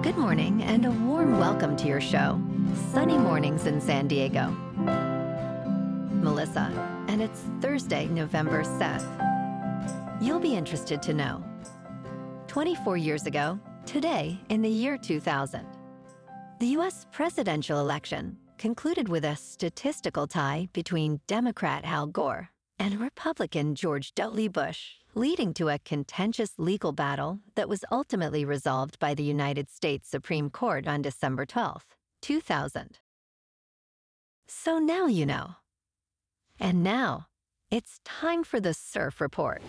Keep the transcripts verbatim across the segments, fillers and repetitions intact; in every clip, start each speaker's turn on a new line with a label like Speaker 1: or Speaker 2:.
Speaker 1: Good morning and a warm welcome to your show, Sunny Mornings in San Diego. Melissa, and it's Thursday, November seventh. You'll be interested to know. twenty-four years ago, today in the year two thousand, the U S presidential election concluded with a statistical tie between Democrat Al Gore and Republican George W. Bush, leading to a contentious legal battle that was ultimately resolved by the United States Supreme Court on December twelfth, two thousand. So now you know. And now, it's time for the Surf Report.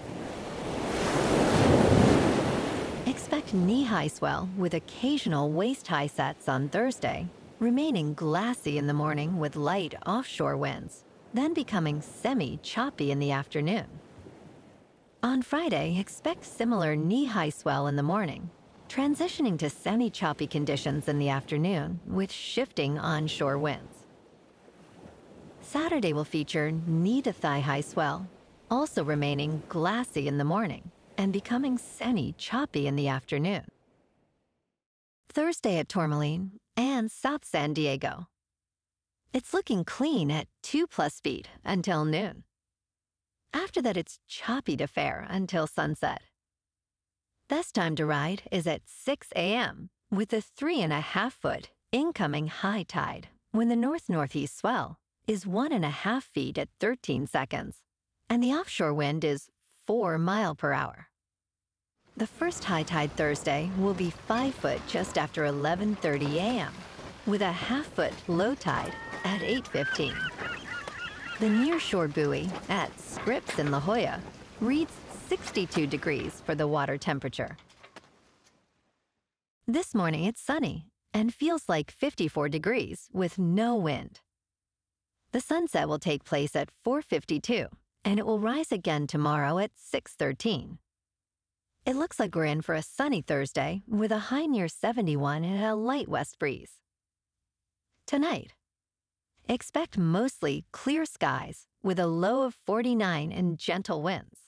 Speaker 1: Expect knee-high swell with occasional waist-high sets on Thursday, remaining glassy in the morning with light offshore winds, then becoming semi-choppy in the afternoon. On Friday, expect similar knee-high swell in the morning, transitioning to semi-choppy conditions in the afternoon with shifting onshore winds. Saturday will feature knee-to-thigh-high swell, also remaining glassy in the morning and becoming semi-choppy in the afternoon. Thursday at Tourmaline and South San Diego. It's looking clean at two plus speed until noon. After that, it's choppy to fair until sunset. Best time to ride is at six a.m. with a three and a half foot incoming high tide when the north-northeast swell is one and a half feet at thirteen seconds and the offshore wind is four mile per hour. The first high tide Thursday will be five foot just after eleven thirty a.m. with a half foot low tide at eight fifteen. The nearshore buoy at Scripps in La Jolla reads sixty-two degrees for the water temperature. This morning it's sunny and feels like fifty-four degrees with no wind. The sunset will take place at four fifty-two and it will rise again tomorrow at six thirteen. It looks like we're in for a sunny Thursday with a high near seventy-one and a light west breeze. Tonight, expect mostly clear skies with a low of forty-nine and gentle winds.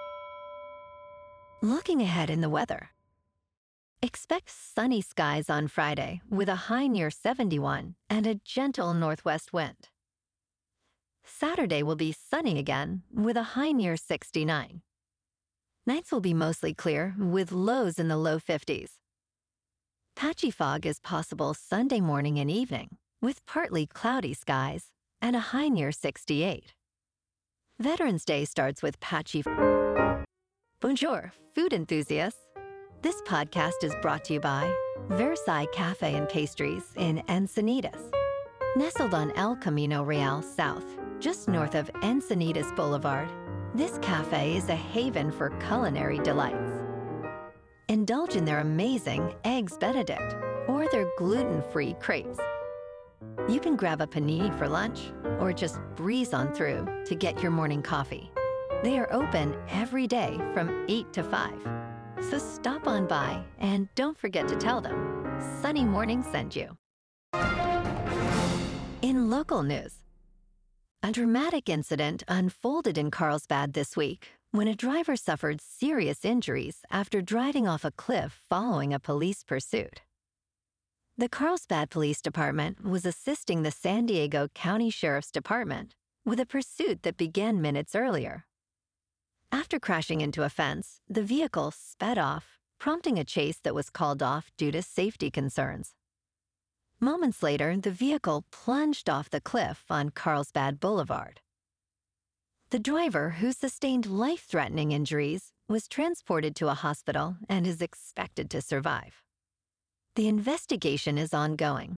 Speaker 1: Looking ahead in the weather. Expect sunny skies on Friday with a high near seventy-one and a gentle northwest wind. Saturday will be sunny again with a high near sixty-nine. Nights will be mostly clear with lows in the low fifties. Patchy fog is possible Sunday morning and evening, with partly cloudy skies and a high near sixty-eight. Veterans Day starts with patchy. Bonjour, food enthusiasts. This podcast is brought to you by Versailles Cafe and Pastries in Encinitas. Nestled on El Camino Real South, just north of Encinitas Boulevard, this cafe is a haven for culinary delights. Indulge in their amazing Eggs Benedict or their gluten-free crepes. You can grab a panini for lunch or just breeze on through to get your morning coffee. They are open every day from eight to five. So stop on by and don't forget to tell them Sunny Morning sent you. In local news, a dramatic incident unfolded in Carlsbad this week when a driver suffered serious injuries after driving off a cliff following a police pursuit. The Carlsbad Police Department was assisting the San Diego County Sheriff's Department with a pursuit that began minutes earlier. After crashing into a fence, the vehicle sped off, prompting a chase that was called off due to safety concerns. Moments later, the vehicle plunged off the cliff on Carlsbad Boulevard. The driver, who sustained life-threatening injuries, was transported to a hospital and is expected to survive. The investigation is ongoing.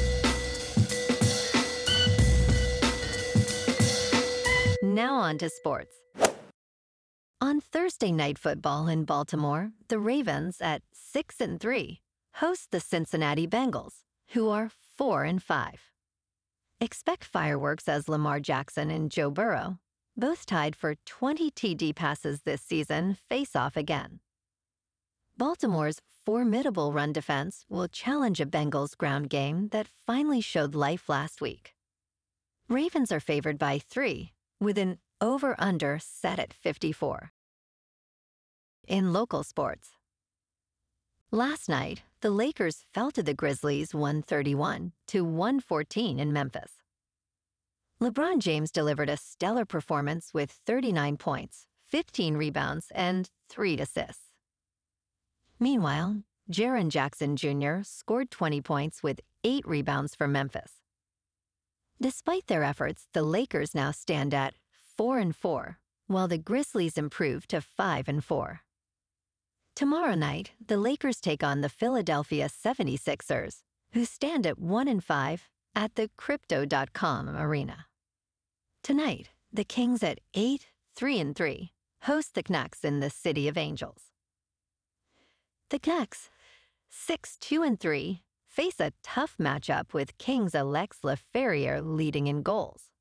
Speaker 1: Now on to sports. On Thursday Night Football in Baltimore, the Ravens at six and three host the Cincinnati Bengals, who are four and five. Expect fireworks as Lamar Jackson and Joe Burrow, both tied for twenty T D passes this season, face off again. Baltimore's formidable run defense will challenge a Bengals ground game that finally showed life last week. Ravens are favored by three, with an over-under set at fifty-four. In local sports, Last night, the Lakers fell to the Grizzlies one thirty-one to one fourteen in Memphis. LeBron James delivered a stellar performance with thirty-nine points, fifteen rebounds, and three assists. Meanwhile, Jaren Jackson Junior scored twenty points with eight rebounds for Memphis. Despite their efforts, the Lakers now stand at four and four, while the Grizzlies improved to five and four. Tomorrow night, the Lakers take on the Philadelphia seventy-sixers, who stand at one and five at the Crypto dot com arena. Tonight, the Kings at eight, three and three host the Canucks in the City of Angels. The Canucks, six, two and three, face a tough matchup with Kings' Alex Laferriere leading in goals.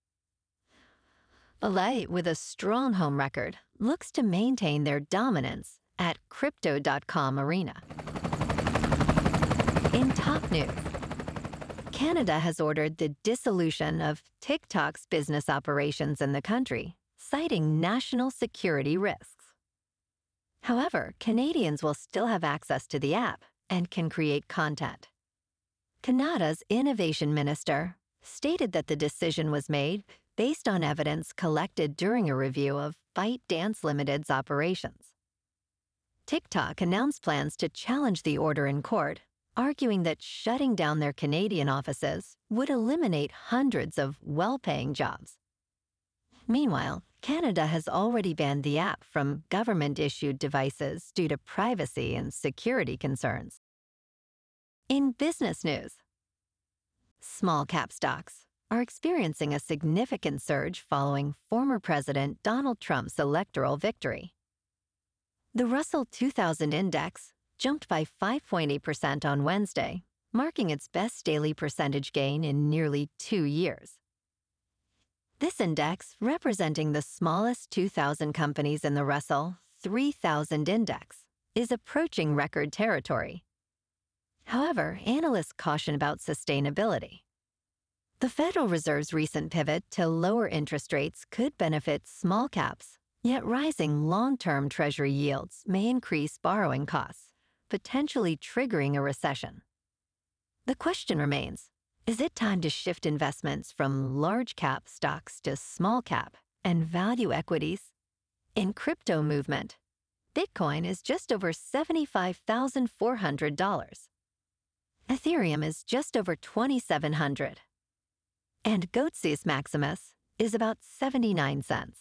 Speaker 1: Alight, with a strong home record, looks to maintain their dominance at Crypto dot com arena. In top news, Canada has ordered the dissolution of TikTok's business operations in the country, citing national security risks. However, Canadians will still have access to the app and can create content. Canada's innovation minister stated that the decision was made based on evidence collected during a review of ByteDance Limited's operations. TikTok announced plans to challenge the order in court, arguing that shutting down their Canadian offices would eliminate hundreds of well-paying jobs. Meanwhile, Canada has already banned the app from government-issued devices due to privacy and security concerns. In business news, small-cap stocks are experiencing a significant surge following former President Donald Trump's electoral victory. The Russell two thousand index jumped by five point eight percent on Wednesday, marking its best daily percentage gain in nearly two years. This index, representing the smallest two thousand companies in the Russell three thousand index, is approaching record territory. However, analysts caution about sustainability. The Federal Reserve's recent pivot to lower interest rates could benefit small caps, yet rising long-term Treasury yields may increase borrowing costs, potentially triggering a recession. The question remains, is it time to shift investments from large-cap stocks to small-cap and value equities? In crypto movement, Bitcoin is just over seventy-five thousand four hundred dollars. Ethereum is just over twenty-seven hundred dollars. And Goatsis Maximus is about seventy-nine cents.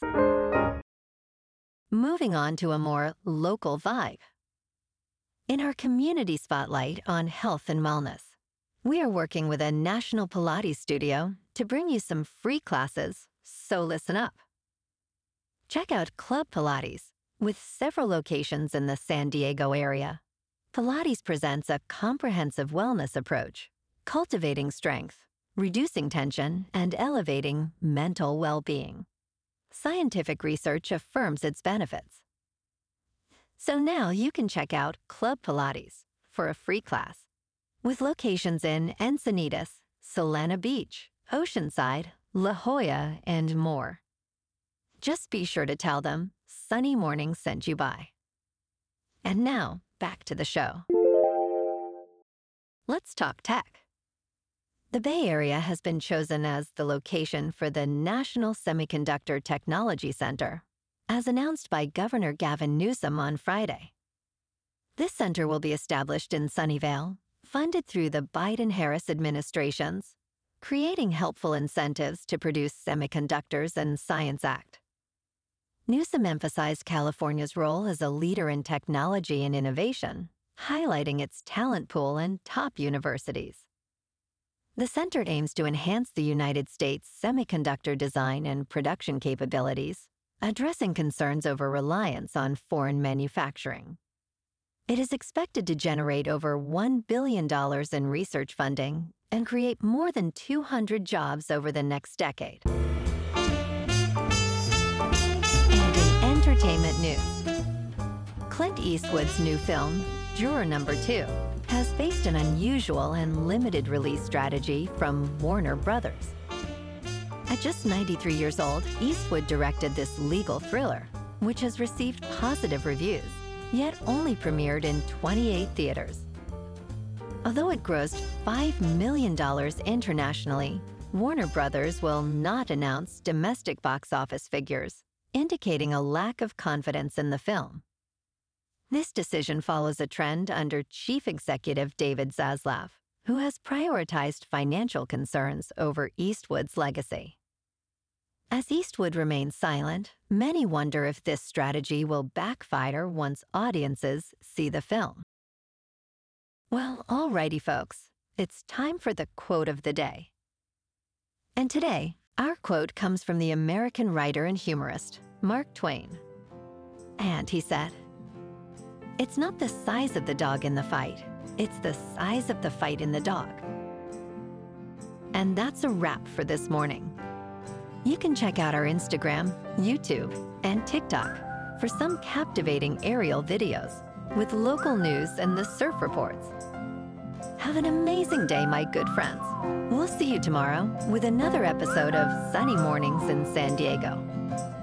Speaker 1: Moving on to a more local vibe. In our community spotlight on health and wellness, we are working with a national Pilates studio to bring you some free classes, so listen up. Check out Club Pilates, with several locations in the San Diego area. Pilates presents a comprehensive wellness approach, cultivating strength, reducing tension, and elevating mental well-being. Scientific research affirms its benefits. So now you can check out Club Pilates for a free class, with locations in Encinitas, Solana Beach, Oceanside, La Jolla, and more. Just be sure to tell them Sunny Morning sent you by. And now, back to the show. Let's talk tech. The Bay Area has been chosen as the location for the National Semiconductor Technology Center, as announced by Governor Gavin Newsom on Friday. This center will be established in Sunnyvale, funded through the Biden-Harris administrations, creating helpful incentives to produce Semiconductors and Science Act. Newsom emphasized California's role as a leader in technology and innovation, highlighting its talent pool and top universities. The center aims to enhance the United States' semiconductor design and production capabilities, addressing concerns over reliance on foreign manufacturing. It is expected to generate over one billion dollars in research funding and create more than two hundred jobs over the next decade. And in entertainment news, Clint Eastwood's new film, Juror Number Two, has faced an unusual and limited release strategy from Warner Brothers. At just ninety-three years old, Eastwood directed this legal thriller, which has received positive reviews, yet only premiered in twenty-eight theaters. Although it grossed five million dollars internationally, Warner Brothers will not announce domestic box office figures, indicating a lack of confidence in the film. This decision follows a trend under Chief Executive David Zaslav, who has prioritized financial concerns over Eastwood's legacy. As Eastwood remains silent, many wonder if this strategy will backfire once audiences see the film. Well, alrighty folks, it's time for the quote of the day. And today, our quote comes from the American writer and humorist, Mark Twain. And he said, "It's not the size of the dog in the fight, it's the size of the fight in the dog." And that's a wrap for this morning. You can check out our Instagram, YouTube, and TikTok for some captivating aerial videos with local news and the surf reports. Have an amazing day, my good friends. We'll see you tomorrow with another episode of Sunny Mornings in San Diego.